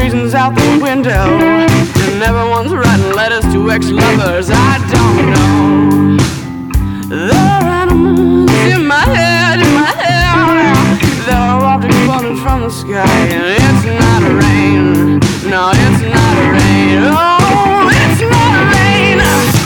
reasons out the window, and everyone's writing letters to ex-lovers. I don't know. There are animals in my head, there are objects falling from the sky, and it's not rain. No, it's not rain. Oh, it's not rain.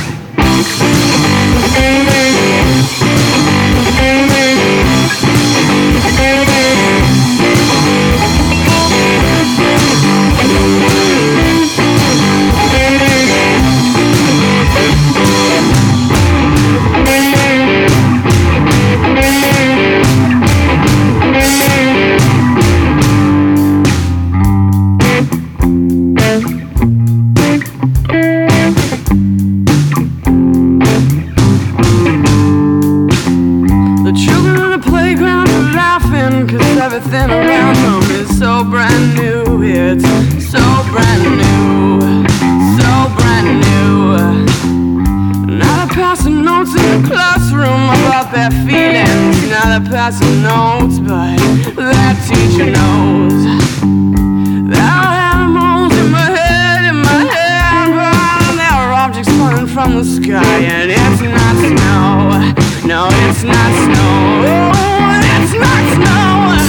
Everything around them is so brand new. It's so brand new, so brand new. Now they're passing notes in the classroom about their feelings. Now they're passing notes, but their teacher knows. There are animals in my head, but there are objects falling from the sky, and it's not snow. No, it's not snow. Oh, it's not snow.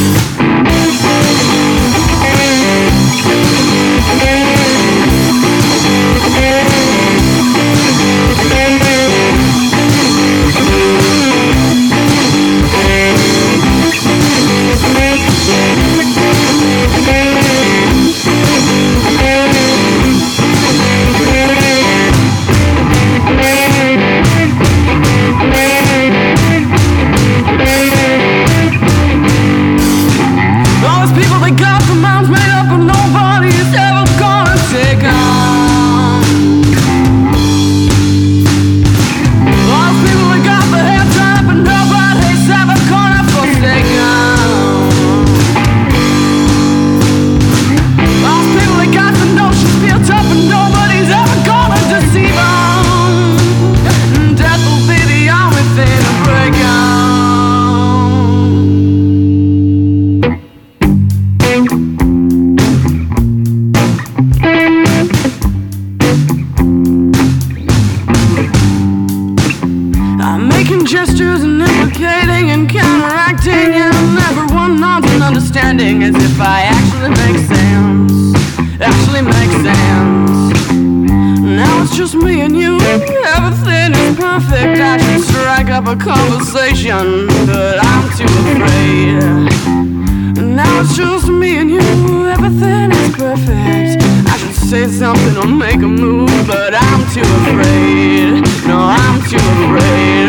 Gestures and implicating and counteracting, and everyone nods and understanding as if I actually make sense, actually make sense. Now it's just me and you, everything is perfect. I should strike up a conversation, but I'm too afraid. Now it's just me and you, everything is perfect. I should say something or make a move, but I'm too afraid. No, I'm too afraid.